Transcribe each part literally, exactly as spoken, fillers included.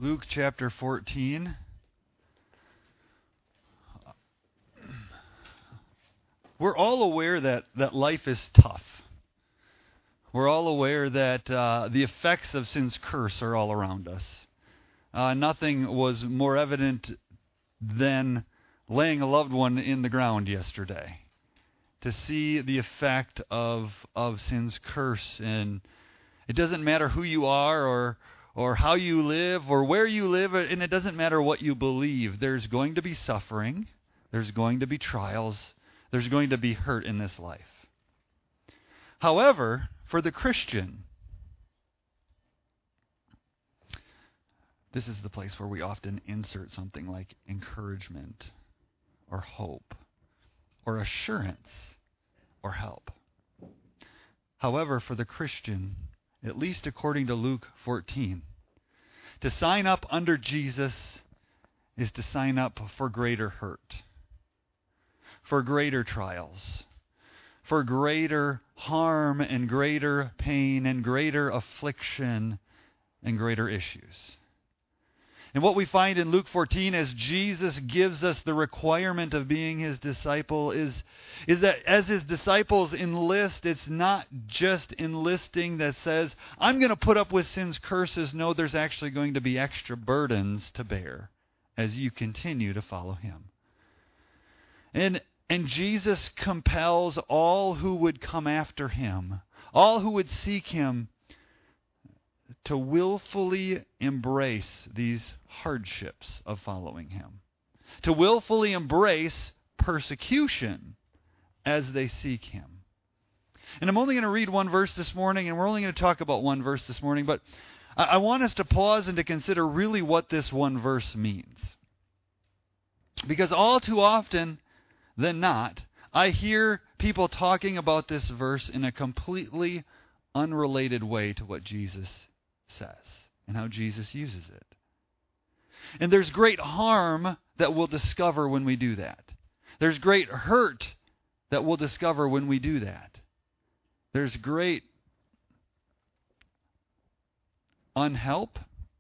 Luke chapter fourteen. We're all aware that, that life is tough. We're all aware that uh, the effects of sin's curse are all around us. Uh, nothing was more evident than laying a loved one in the ground yesterday. To see the effect of of sin's curse. And it doesn't matter who you are or or how you live or where you live, and it doesn't matter what you believe. There's going to be suffering. There's going to be trials. There's going to be hurt in this life. However, for the Christian, this is the place where we often insert something like encouragement or hope or assurance or help. However, for the Christian, at least according to Luke fourteen, to sign up under Jesus is to sign up for greater hurt, for greater trials, for greater harm and greater pain and greater affliction and greater issues. And what we find in Luke fourteen as Jesus gives us the requirement of being his disciple is, is that as his disciples enlist, it's not just enlisting that says, I'm going to put up with sin's curses. No, there's actually going to be extra burdens to bear as you continue to follow him. And, and Jesus compels all who would come after him, all who would seek him, to willfully embrace these hardships of following him. To willfully embrace persecution as they seek him. And I'm only going to read one verse this morning, and we're only going to talk about one verse this morning, but I, I want us to pause and to consider really what this one verse means. Because all too often than not, I hear people talking about this verse in a completely unrelated way to what Jesus says and how Jesus uses it. And there's great harm that we'll discover when we do that. There's great hurt that we'll discover when we do that. There's great unhelp.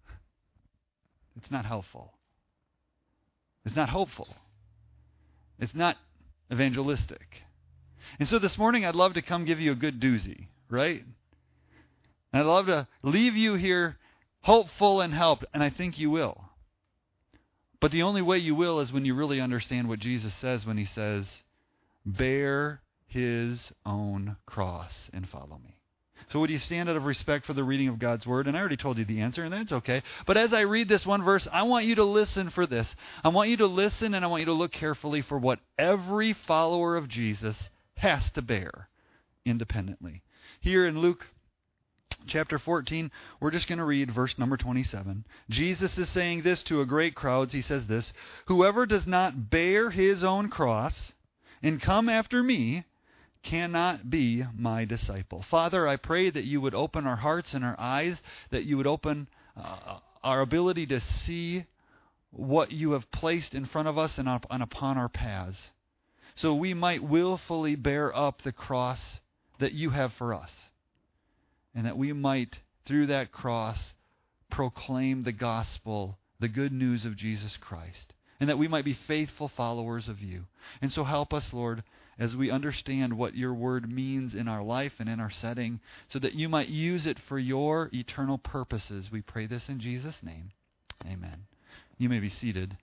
It's not helpful. It's not hopeful. It's not evangelistic. And so this morning I'd love to come give you a good doozy, right? And I'd love to leave you here hopeful and helped, and I think you will. But the only way you will is when you really understand what Jesus says when he says, bear his own cross and follow me. So would you stand out of respect for the reading of God's word? And I already told you the answer, and that's okay. But as I read this one verse, I want you to listen for this. I want you to listen, and I want you to look carefully for what every follower of Jesus has to bear independently. Here in Luke chapter fourteen, we're just going to read verse number twenty-seven. Jesus is saying this to a great crowd. He says this, whoever does not bear his own cross and come after me cannot be my disciple. Father, I pray that you would open our hearts and our eyes, that you would open uh, our ability to see what you have placed in front of us and, up, and upon our paths, so we might willfully bear up the cross that you have for us. And that we might, through that cross, proclaim the gospel, the good news of Jesus Christ. And that we might be faithful followers of you. And so help us, Lord, as we understand what your word means in our life and in our setting, so that you might use it for your eternal purposes. We pray this in Jesus' name. Amen. You may be seated.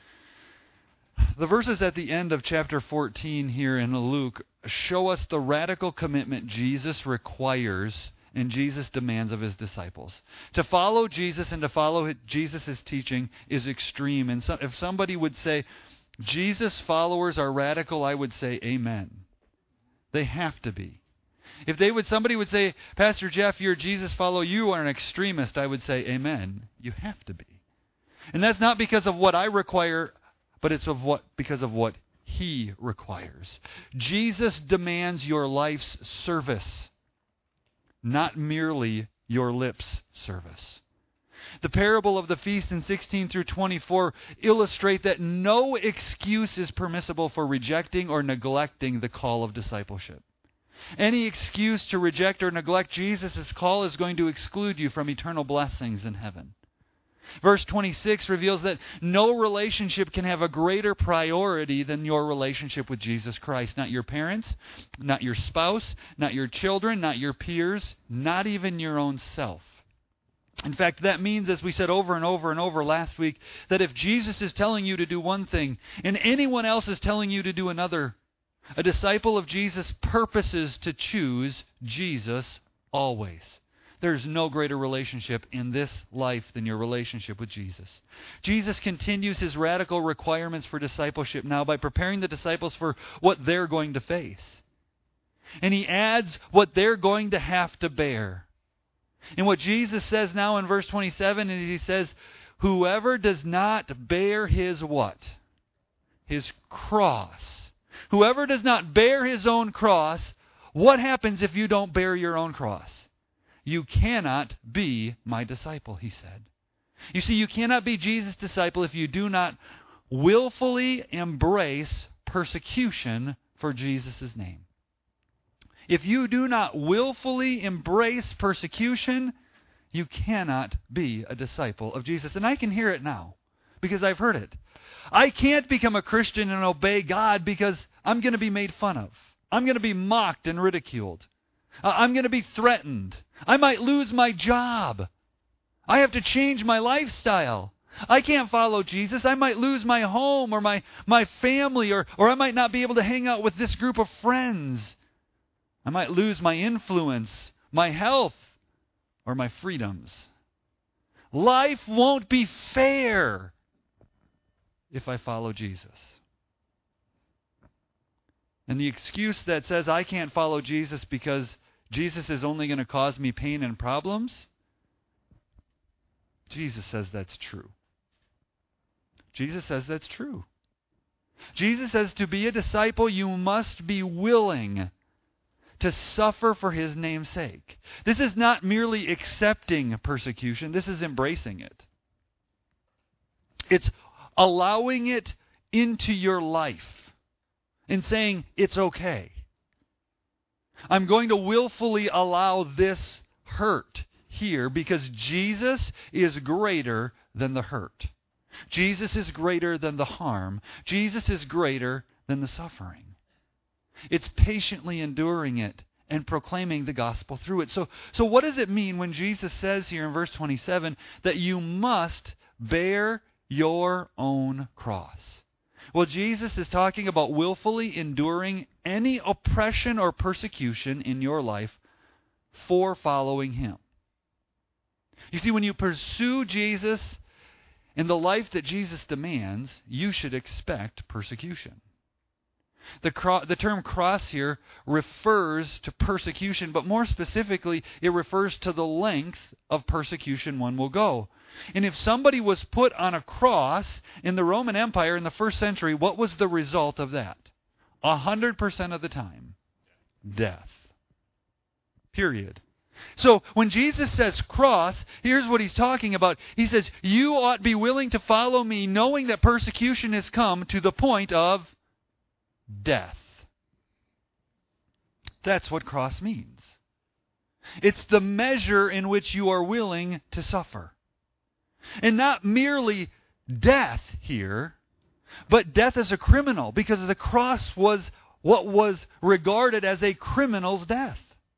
The verses at the end of chapter fourteen here in Luke show us the radical commitment Jesus requires and Jesus demands of his disciples. To follow Jesus and to follow Jesus' teaching is extreme. And so if somebody would say, Jesus followers are radical, I would say amen. They have to be. If they would, somebody would say, Pastor Jeff, you're a Jesus follower, you are an extremist, I would say amen. You have to be. And that's not because of what I require, but it's of what because of what he requires. Jesus demands your life's service, not merely your lips' service. The parable of the feast in sixteen through twenty-four illustrate that no excuse is permissible for rejecting or neglecting the call of discipleship. Any excuse to reject or neglect Jesus' call is going to exclude you from eternal blessings in heaven. Verse twenty-six reveals that no relationship can have a greater priority than your relationship with Jesus Christ. Not your parents, not your spouse, not your children, not your peers, not even your own self. In fact, that means, as we said over and over and over last week, that if Jesus is telling you to do one thing and anyone else is telling you to do another, a disciple of Jesus purposes to choose Jesus always. There's no greater relationship in this life than your relationship with Jesus. Jesus continues his radical requirements for discipleship now by preparing the disciples for what they're going to face. And he adds what they're going to have to bear. And what Jesus says now in verse twenty-seven is he says, whoever does not bear his what? His cross. Whoever does not bear his own cross, what happens if you don't bear your own cross? You cannot be my disciple, he said. You see, you cannot be Jesus' disciple if you do not willfully embrace persecution for Jesus' name. If you do not willfully embrace persecution, you cannot be a disciple of Jesus. And I can hear it now because I've heard it. I can't become a Christian and obey God because I'm going to be made fun of. I'm going to be mocked and ridiculed. Uh, I'm going to be threatened. I might lose my job. I have to change my lifestyle. I can't follow Jesus. I might lose my home or my, my family, or, or I might not be able to hang out with this group of friends. I might lose my influence, my health, or my freedoms. Life won't be fair if I follow Jesus. And the excuse that says I can't follow Jesus because Jesus is only going to cause me pain and problems, Jesus says that's true. Jesus says that's true. Jesus says to be a disciple, you must be willing to suffer for his name's sake. This is not merely accepting persecution. This is embracing it. It's allowing it into your life and saying, it's okay. I'm going to willfully allow this hurt here because Jesus is greater than the hurt. Jesus is greater than the harm. Jesus is greater than the suffering. It's patiently enduring it and proclaiming the gospel through it. So, so what does it mean when Jesus says here in verse twenty-seven that you must bear your own cross? Well, Jesus is talking about willfully enduring any oppression or persecution in your life for following him. You see, when you pursue Jesus in the life that Jesus demands, you should expect persecution. The, cro- the term cross here refers to persecution, but more specifically, it refers to the length of persecution one will go. And if somebody was put on a cross in the Roman Empire in the first century, what was the result of that? A hundred percent of the time, death. Period. So when Jesus says cross, here's what he's talking about. He says, you ought to be willing to follow me knowing that persecution has come to the point of death. That's what cross means. It's the measure in which you are willing to suffer. And not merely death here, but death as a criminal, because the cross was what was regarded as a criminal's death.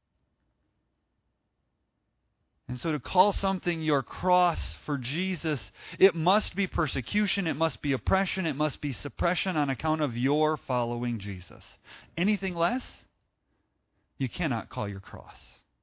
And so to call something your cross for Jesus, it must be persecution, it must be oppression, it must be suppression on account of your following Jesus. Anything less, you cannot call your cross.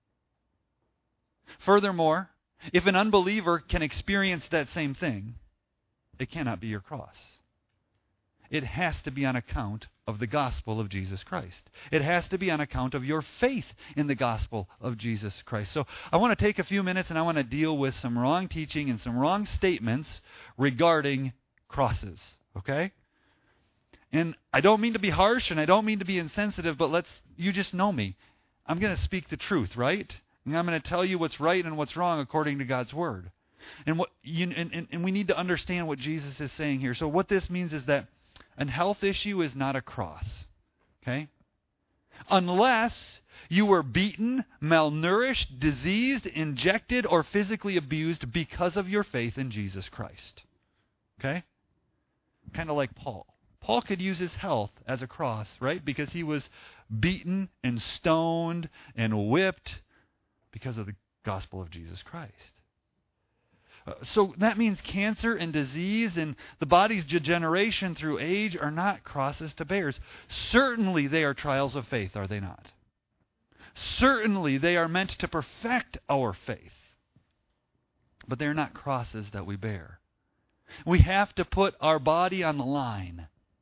Furthermore, if an unbeliever can experience that same thing, it cannot be your cross. It has to be on account of the gospel of Jesus Christ. It has to be on account of your faith in the gospel of Jesus Christ. So I want to take a few minutes and I want to deal with some wrong teaching and some wrong statements regarding crosses. Okay? And I don't mean to be harsh and I don't mean to be insensitive, but let's you just know me. I'm going to speak the truth, right? And I'm going to tell you what's right and what's wrong according to God's word. And what you and, and, and we need to understand what Jesus is saying here. So what this means is that a health issue is not a cross. Okay? unless you were beaten, malnourished, diseased, injected, or physically abused because of your faith in Jesus Christ. Okay? Kind of like Paul. Paul could use his health as a cross, right? Because he was beaten and stoned and whipped because of the gospel of Jesus Christ. Uh, so that means cancer and disease and the body's degeneration through age are not crosses to bear. Certainly they are trials of faith, are they not? Certainly they are meant to perfect our faith. But they're not crosses that we bear. We have to put our body on the line.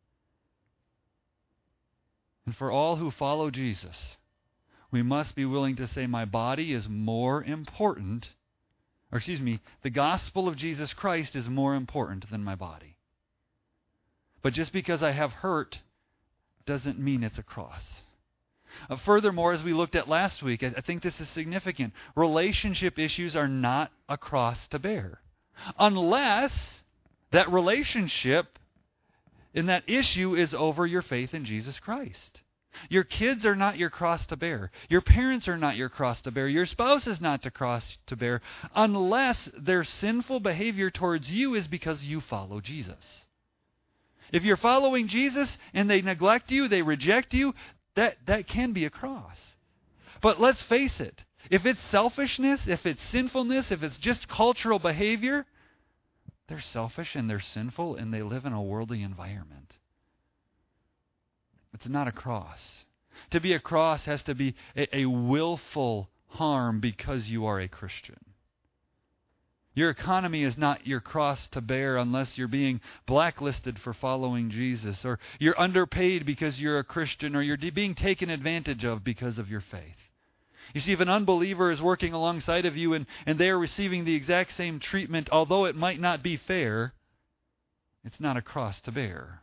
And for all who follow Jesus, we must be willing to say, my body is more important, or excuse me, the gospel of Jesus Christ is more important than my body. But just because I have hurt doesn't mean it's a cross. Uh, furthermore, as we looked at last week, I, I think this is significant. Relationship issues are not a cross to bear. Unless that relationship and that issue is over your faith in Jesus Christ. Your kids are not your cross to bear. Your parents are not your cross to bear. Your spouse is not the cross to bear unless their sinful behavior towards you is because you follow Jesus. If you're following Jesus and they neglect you, they reject you, that, that can be a cross. But let's face it. If it's selfishness, if it's sinfulness, if it's just cultural behavior, they're selfish and they're sinful and they live in a worldly environment. It's not a cross. To be a cross has to be a, a willful harm because you are a Christian. Your economy is not your cross to bear unless you're being blacklisted for following Jesus, or you're underpaid because you're a Christian, or you're being taken advantage of because of your faith. You see, if an unbeliever is working alongside of you and, and they are receiving the exact same treatment, although it might not be fair, it's not a cross to bear.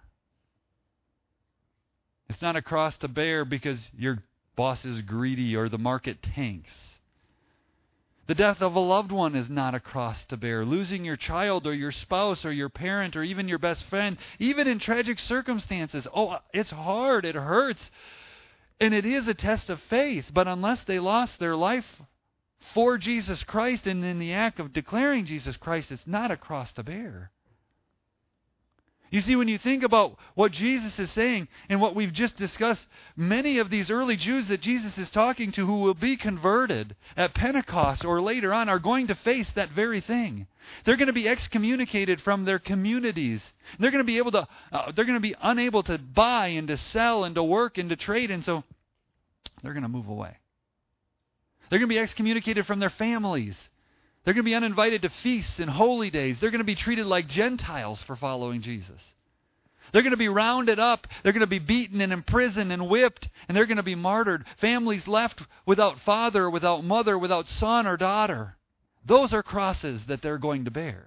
It's not a cross to bear because your boss is greedy or the market tanks. The death of a loved one is not a cross to bear. Losing your child or your spouse or your parent or even your best friend, even in tragic circumstances, oh, it's hard, it hurts. And it is a test of faith, but unless they lost their life for Jesus Christ and in the act of declaring Jesus Christ, it's not a cross to bear. You see, when you think about what Jesus is saying and what we've just discussed, many of these early Jews that Jesus is talking to who will be converted at Pentecost or later on are going to face that very thing. They're going to be excommunicated from their communities. They're going to be able to, uh, they're going to be unable to buy and to sell and to work and to trade, and so they're going to move away. They're going to be excommunicated from their families. They're going to be uninvited to feasts and holy days. They're going to be treated like Gentiles for following Jesus. They're going to be rounded up. They're going to be beaten and imprisoned and whipped, and they're going to be martyred. Families left without father, without mother, without son or daughter. Those are crosses that they're going to bear.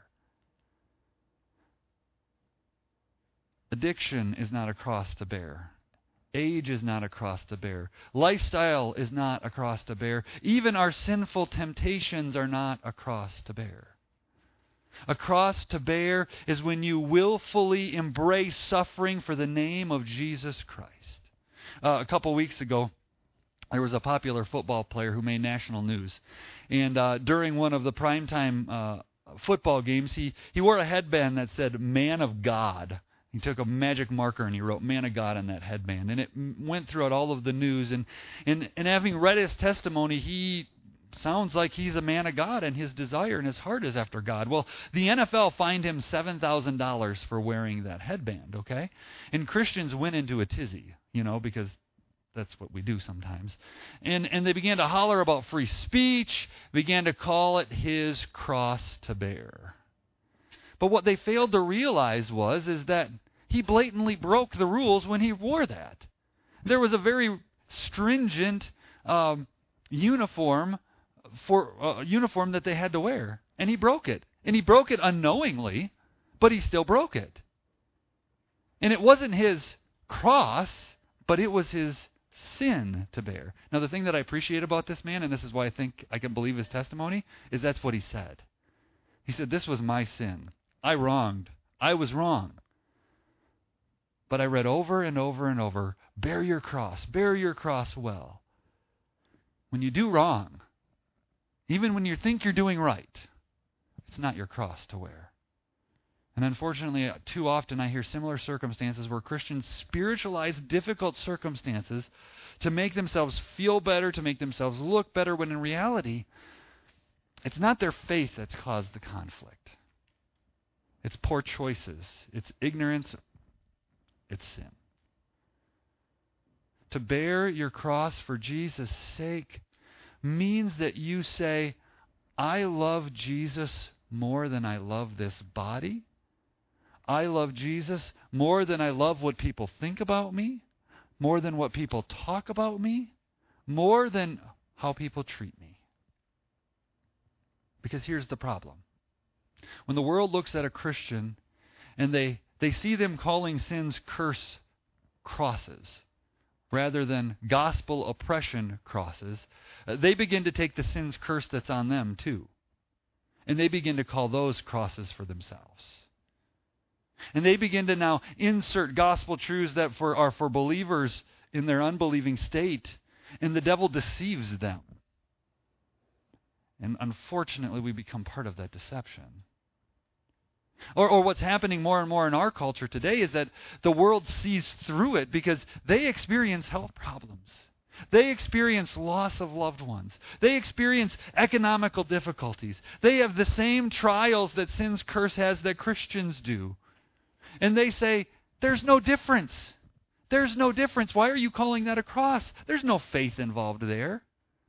Addiction is not a cross to bear. Age is not a cross to bear. Lifestyle is not a cross to bear. Even our sinful temptations are not a cross to bear. A cross to bear is when you willfully embrace suffering for the name of Jesus Christ. Uh, a couple weeks ago, there was a popular football player who made national news. And uh, during one of the primetime uh, football games, he, he wore a headband that said, "Man of God." He took a magic marker and he wrote "Man of God" on that headband. And it went throughout all of the news. And, and, and having read his testimony, he sounds like he's a man of God and his desire and his heart is after God. Well, the N F L fined him seven thousand dollars for wearing that headband, okay? And Christians went into a tizzy, you know, because that's what we do sometimes. And, and they began to holler about free speech, began to call it his cross to bear. But what they failed to realize was is that he blatantly broke the rules when he wore that. There was a very stringent um, uniform for uh, uniform that they had to wear, and he broke it. And he broke it unknowingly, but he still broke it. And it wasn't his cross, but it was his sin to bear. Now, the thing that I appreciate about this man, and this is why I think I can believe his testimony, is that's what he said. He said, "This was my sin. I wronged. I was wrong. But I read over and over and over, bear your cross, bear your cross well. When you do wrong, even when you think you're doing right, it's not your cross to wear. And unfortunately, too often I hear similar circumstances where Christians spiritualize difficult circumstances to make themselves feel better, to make themselves look better, when in reality, it's not their faith that's caused the conflict. It's poor choices. It's ignorance. It's sin. To bear your cross for Jesus' sake means that you say, I love Jesus more than I love this body. I love Jesus more than I love what people think about me, more than what people talk about me, more than how people treat me. Because here's the problem. When the world looks at a Christian and they, they see them calling sins curse crosses rather than gospel oppression crosses, uh, they begin to take the sin's curse that's on them too. And they begin to call those crosses for themselves. And they begin to now insert gospel truths that for, are for believers in their unbelieving state, and the devil deceives them. And unfortunately, we become part of that deception. Or, or what's happening more and more in our culture today is that the world sees through it because they experience health problems. They experience loss of loved ones. They experience economical difficulties. They have the same trials that sin's curse has that Christians do. And they say, there's no difference. There's no difference. Why are you calling that a cross? There's no faith involved there.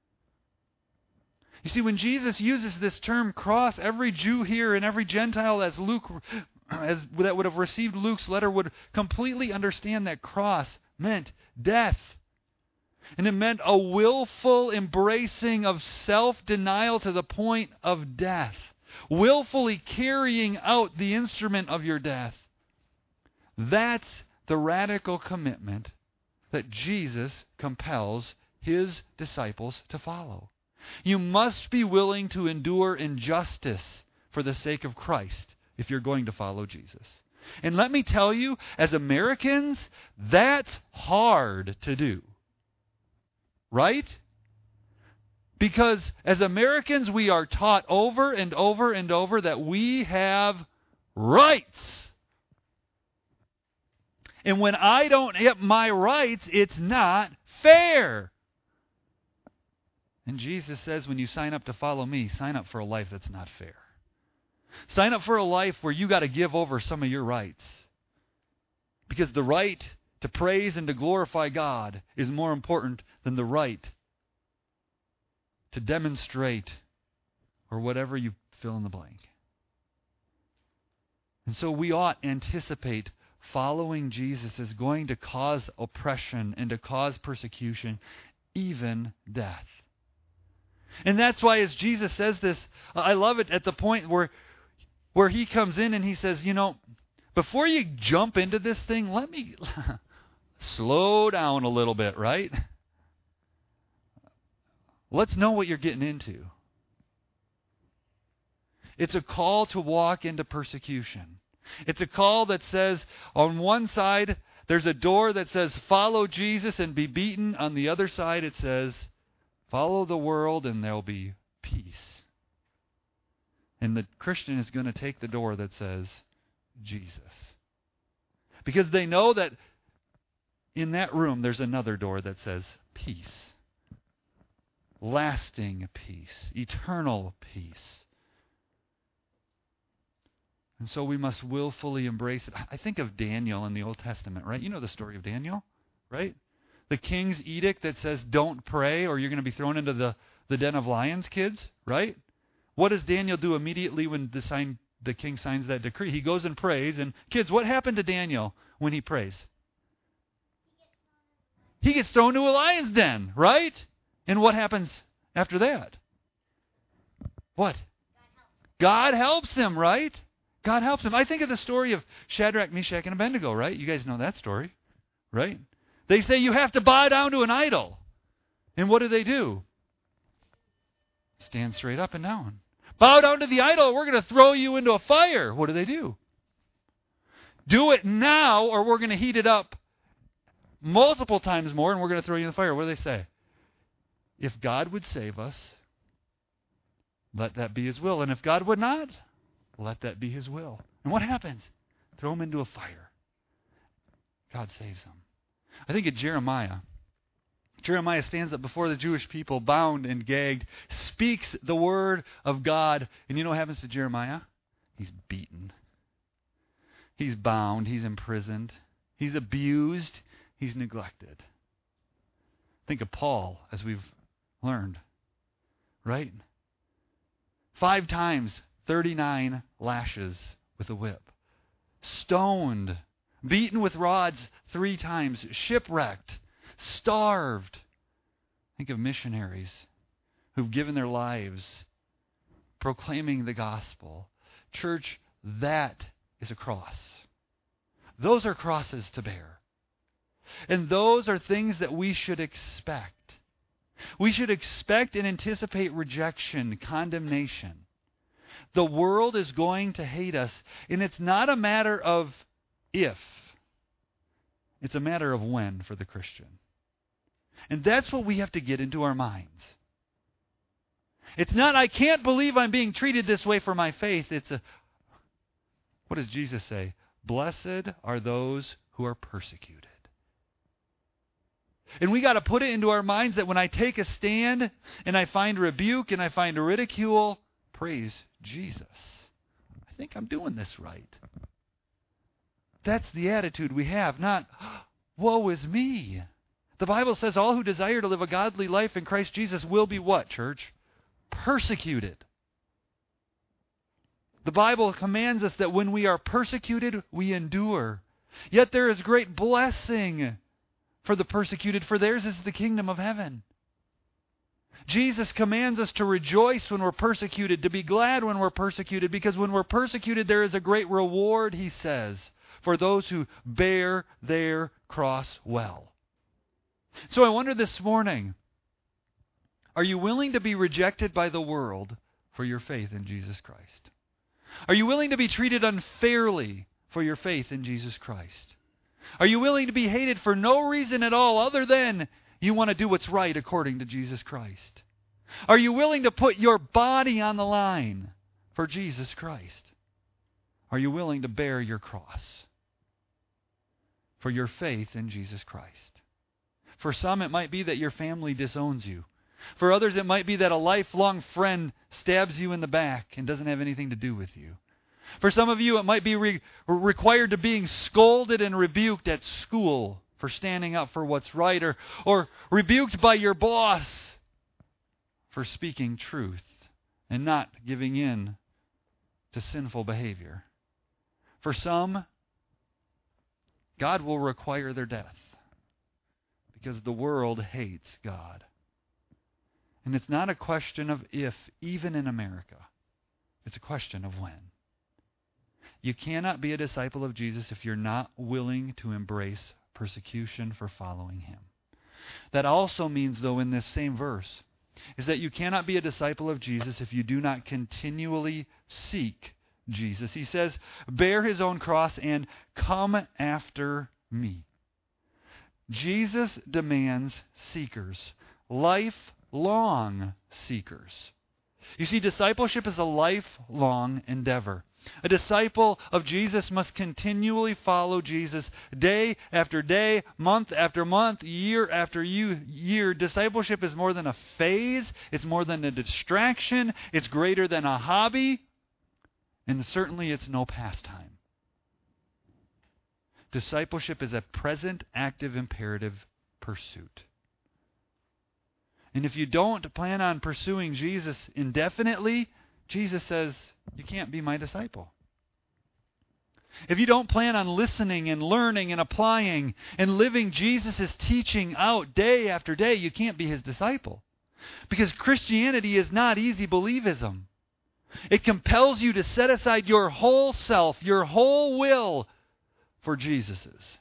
You see, when Jesus uses this term cross, every Jew here and every Gentile as Luke, as, that would have received Luke's letter would completely understand that cross meant death. And it meant a willful embracing of self-denial to the point of death. Willfully carrying out the instrument of your death. That's the radical commitment that Jesus compels his disciples to follow. You must be willing to endure injustice for the sake of Christ if you're going to follow Jesus. And let me tell you, as Americans, that's hard to do. Right? Because as Americans, we are taught over and over and over that we have rights. And when I don't get my rights, it's not fair. And Jesus says, when you sign up to follow me, sign up for a life that's not fair. Sign up for a life where you got to give over some of your rights. Because the right to praise and to glorify God is more important than the right to demonstrate or whatever you fill in the blank. And so we ought anticipate following Jesus is going to cause oppression and to cause persecution, even death. And that's why as Jesus says this, I love it at the point where, where he comes in and he says, you know, before you jump into this thing, let me slow down a little bit, right? Let's know what you're getting into. It's a call to walk into persecution. It's a call that says, on one side, there's a door that says, follow Jesus and be beaten. On the other side, it says, follow the world and there'll be peace. And the Christian is going to take the door that says, Jesus. Because they know that in that room, there's another door that says, peace. Lasting peace. Eternal peace. And so we must willfully embrace it. I think of Daniel in the Old Testament, right? You know the story of Daniel, right? The king's edict that says don't pray or you're going to be thrown into the, the den of lions, kids, right? What does Daniel do immediately when the, sign, the king signs that decree? He goes and prays. And kids, what happened to Daniel when he prays? He gets thrown to a lion's den, right? And what happens after that? What? God helps him, right? God helps him. I think of the story of Shadrach, Meshach, and Abednego, right? You guys know that story, right? They say you have to bow down to an idol. And what do they do? Stand straight up and down. Bow down to the idol, we're going to throw you into a fire. What do they do? Do it now or we're going to heat it up multiple times more and we're going to throw you in the fire. What do they say? If God would save us, let that be his will. And if God would not, let that be his will. And what happens? Throw him into a fire. God saves him. I think of Jeremiah. Jeremiah stands up before the Jewish people, bound and gagged, speaks the word of God. And you know what happens to Jeremiah? He's beaten. He's bound. He's imprisoned. He's abused. He's neglected. Think of Paul, as we've learned, right? Five times, thirty-nine lashes with a whip. Stoned. Beaten with rods three times. Shipwrecked. Starved. Think of missionaries who've given their lives proclaiming the gospel. Church, that is a cross. Those are crosses to bear. And those are things that we should expect. We should expect and anticipate rejection, condemnation. The world is going to hate us, and it's not a matter of if. It's a matter of when for the Christian. And that's what we have to get into our minds. It's not, I can't believe I'm being treated this way for my faith. It's a, what does Jesus say? Blessed are those who are persecuted. And we got to put it into our minds that when I take a stand and I find rebuke and I find ridicule, praise Jesus. I think I'm doing this right. That's the attitude we have, not, woe is me. The Bible says all who desire to live a godly life in Christ Jesus will be what, church? Persecuted. The Bible commands us that when we are persecuted, we endure. Yet there is great blessing for the persecuted, for theirs is the kingdom of heaven. Jesus commands us to rejoice when we're persecuted, to be glad when we're persecuted, because when we're persecuted, there is a great reward, he says, for those who bear their cross well. So I wonder this morning, are you willing to be rejected by the world for your faith in Jesus Christ? Are you willing to be treated unfairly for your faith in Jesus Christ? Are you willing to be hated for no reason at all other than you want to do what's right according to Jesus Christ? Are you willing to put your body on the line for Jesus Christ? Are you willing to bear your cross for your faith in Jesus Christ? For some, it might be that your family disowns you. For others, it might be that a lifelong friend stabs you in the back and doesn't have anything to do with you. For some of you, it might be re- required to being scolded and rebuked at school for standing up for what's right, or, or rebuked by your boss for speaking truth and not giving in to sinful behavior. For some, God will require their death because the world hates God. And it's not a question of if, even in America. It's a question of when. You cannot be a disciple of Jesus if you're not willing to embrace persecution for following him. That also means, though, in this same verse, is that you cannot be a disciple of Jesus if you do not continually seek Jesus. He says, bear his own cross and come after me. Jesus demands seekers, lifelong seekers. You see, discipleship is a lifelong endeavor. A disciple of Jesus must continually follow Jesus day after day, month after month, year after year. Discipleship is more than a phase. It's more than a distraction. It's greater than a hobby. And certainly it's no pastime. Discipleship is a present, active, imperative pursuit. And if you don't plan on pursuing Jesus indefinitely, Jesus says, you can't be my disciple. If you don't plan on listening and learning and applying and living Jesus' teaching out day after day, you can't be his disciple. Because Christianity is not easy believism. It compels you to set aside your whole self, your whole will for Jesus's.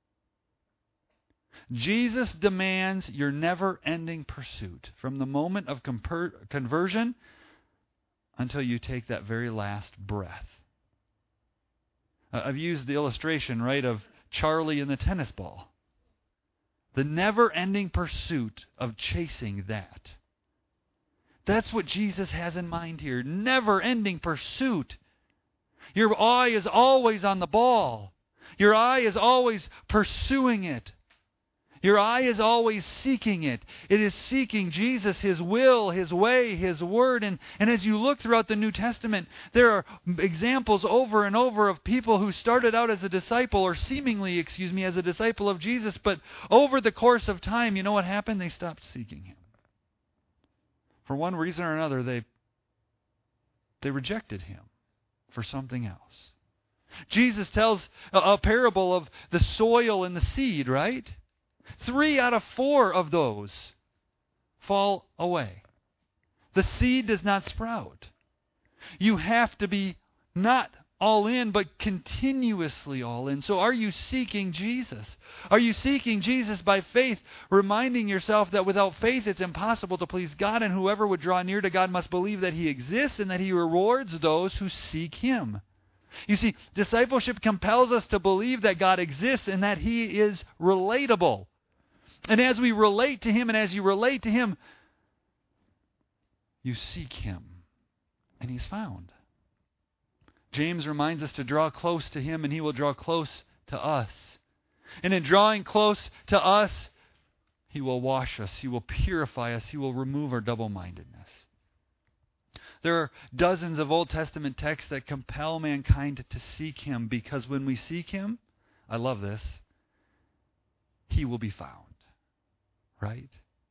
Jesus demands your never-ending pursuit from the moment of comper- conversion until you take that very last breath. Uh, I've used the illustration, right, of Charlie and the tennis ball. The never-ending pursuit of chasing that. That's what Jesus has in mind here. Never-ending pursuit. Your eye is always on the ball. Your eye is always pursuing it. Your eye is always seeking it. It is seeking Jesus, His will, His way, His word. And, and as you look throughout the New Testament, there are examples over and over of people who started out as a disciple, or seemingly, excuse me, as a disciple of Jesus, but over the course of time, you know what happened? They stopped seeking Him. For one reason or another, they, they rejected Him for something else. Jesus tells a, a parable of the soil and the seed, right? Three out of four of those fall away. The seed does not sprout. You have to be not all in, but continuously all in. So are you seeking Jesus? Are you seeking Jesus by faith, reminding yourself that without faith it's impossible to please God, and whoever would draw near to God must believe that He exists and that He rewards those who seek Him? You see, discipleship compels us to believe that God exists and that He is relatable. And as we relate to Him, and as you relate to Him, you seek Him, and He's found. James reminds us to draw close to Him, and He will draw close to us. And in drawing close to us, He will wash us, He will purify us, He will remove our double-mindedness. There are dozens of Old Testament texts that compel mankind to seek Him, because when we seek Him, I love this, He will be found. Right?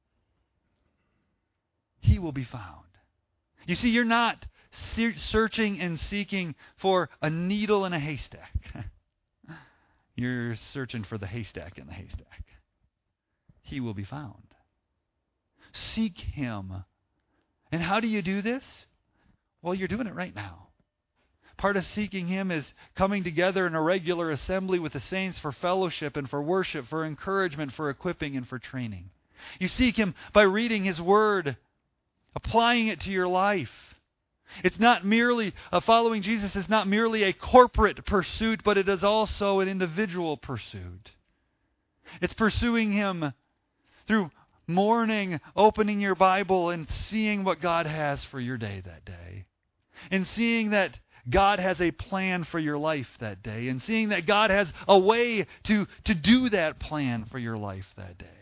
He will be found. You see, you're not searching and seeking for a needle in a haystack. You're searching for the haystack in the haystack. He will be found. Seek Him. And how do you do this? Well, you're doing it right now. Part of seeking Him is coming together in a regular assembly with the saints for fellowship and for worship, for encouragement, for equipping, and for training. You seek Him by reading His Word, applying it to your life. It's not merely, uh, following Jesus is not merely a corporate pursuit, but it is also an individual pursuit. It's pursuing Him through morning, opening your Bible and seeing what God has for your day that day. And seeing that God has a plan for your life that day. And seeing that God has a way to, to do that plan for your life that day.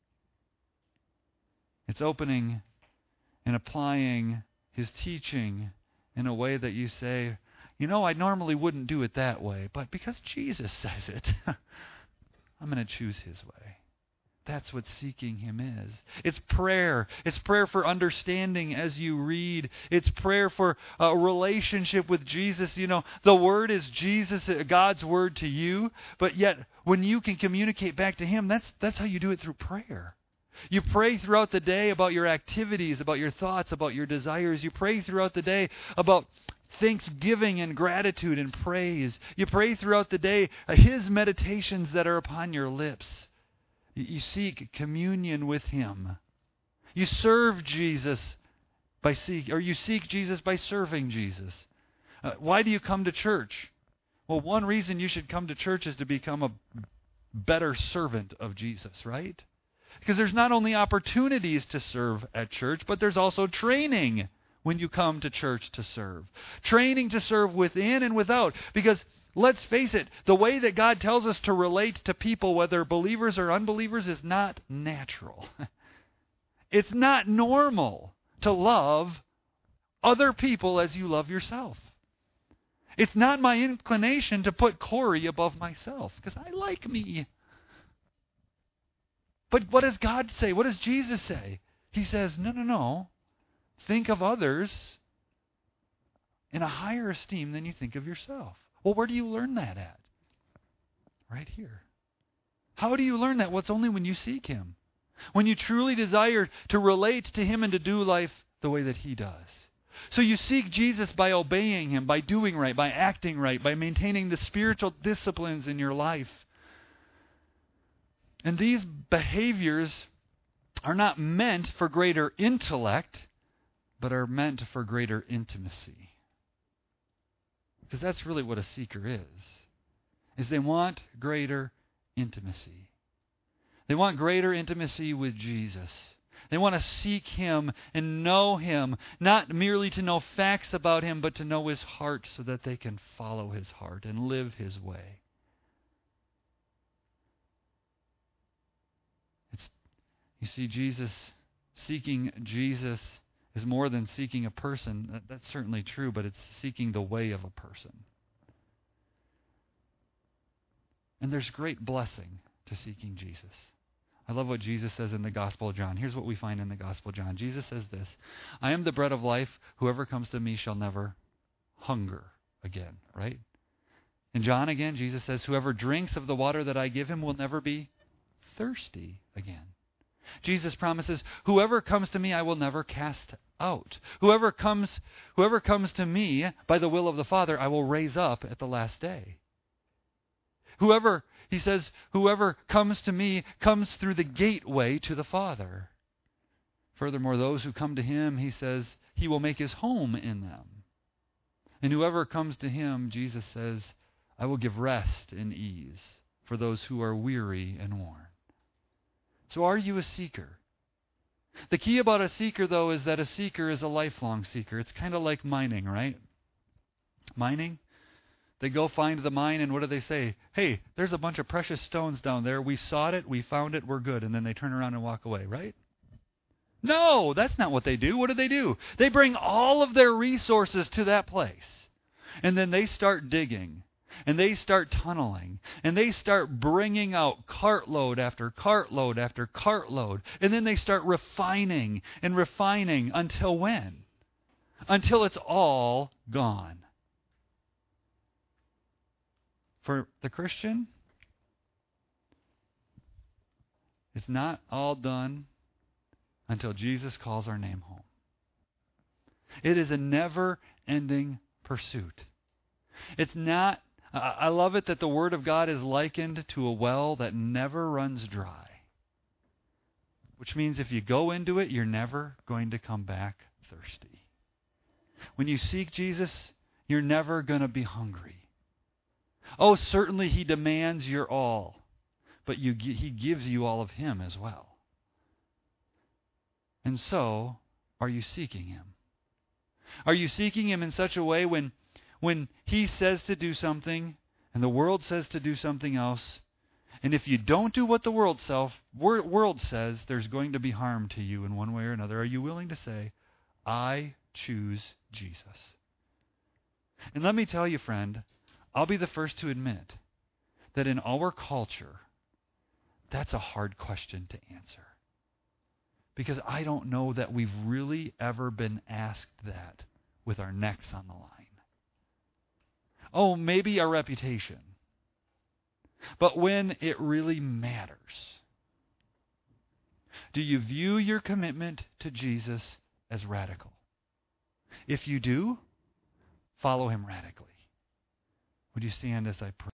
It's opening and applying His teaching in a way that you say, you know, I normally wouldn't do it that way, but because Jesus says it, I'm going to choose His way. That's what seeking Him is. It's prayer. It's prayer for understanding as you read. It's prayer for a relationship with Jesus. You know, the Word is Jesus, God's Word to you, but yet when you can communicate back to Him, that's that's how you do it, through prayer. You pray throughout the day about your activities, about your thoughts, about your desires. You pray throughout the day about thanksgiving and gratitude and praise. You pray throughout the day uh, His meditations that are upon your lips. You, you seek communion with Him. You serve Jesus by seek, or you seek Jesus by serving Jesus. Uh, why do you come to church? Well, one reason you should come to church is to become a better servant of Jesus, right? Because there's not only opportunities to serve at church, but there's also training when you come to church to serve. Training to serve within and without. Because let's face it, the way that God tells us to relate to people, whether believers or unbelievers, is not natural. It's not normal to love other people as you love yourself. It's not my inclination to put Corey above myself, because I like me. But what does God say? What does Jesus say? He says, no, no, no. Think of others in a higher esteem than you think of yourself. Well, where do you learn that at? Right here. How do you learn that? Well, it's only when you seek Him. When you truly desire to relate to Him and to do life the way that He does. So you seek Jesus by obeying Him, by doing right, by acting right, by maintaining the spiritual disciplines in your life. And these behaviors are not meant for greater intellect, but are meant for greater intimacy. Because that's really what a seeker is. is they want greater intimacy. They want greater intimacy with Jesus. They want to seek Him and know Him, not merely to know facts about Him, but to know His heart so that they can follow His heart and live His way. It's, you see, Jesus, seeking Jesus is more than seeking a person. That, that's certainly true, but it's seeking the way of a person. And there's great blessing to seeking Jesus. I love what Jesus says in the Gospel of John. Here's what we find in the Gospel of John. Jesus says this, I am the bread of life. Whoever comes to me shall never hunger again, right? In John again, Jesus says, whoever drinks of the water that I give him will never be thirsty again. Jesus promises, whoever comes to me I will never cast out. Whoever comes, whoever comes to me by the will of the Father, I will raise up at the last day. Whoever, he says, whoever comes to me comes through the gateway to the Father. Furthermore, those who come to him, he says, he will make his home in them. And whoever comes to him, Jesus says, I will give rest and ease for those who are weary and worn. So are you a seeker? The key about a seeker, though, is that a seeker is a lifelong seeker. It's kind of like mining, right? Mining? They go find the mine, and what do they say? Hey, there's a bunch of precious stones down there. We sought it, we found it, we're good. And then they turn around and walk away, right? No, that's not what they do. What do they do? They bring all of their resources to that place. And then they start digging. And they start tunneling. And they start bringing out cartload after cartload after cartload. And then they start refining and refining until when? Until it's all gone. For the Christian, it's not all done until Jesus calls our name home. It is a never-ending pursuit. It's not, I love it that the Word of God is likened to a well that never runs dry. Which means if you go into it, you're never going to come back thirsty. When you seek Jesus, you're never going to be hungry. Oh, certainly He demands your all, but you, He gives you all of Him as well. And so, are you seeking Him? Are you seeking Him in such a way when, when He says to do something and the world says to do something else, and if you don't do what the world, self, wor- world says, there's going to be harm to you in one way or another, are you willing to say, I choose Jesus? And let me tell you, friend, I'll be the first to admit that in our culture, that's a hard question to answer. Because I don't know that we've really ever been asked that with our necks on the line. Oh, maybe our reputation. But when it really matters, do you view your commitment to Jesus as radical? If you do, follow Him radically. Would you stand as I pray?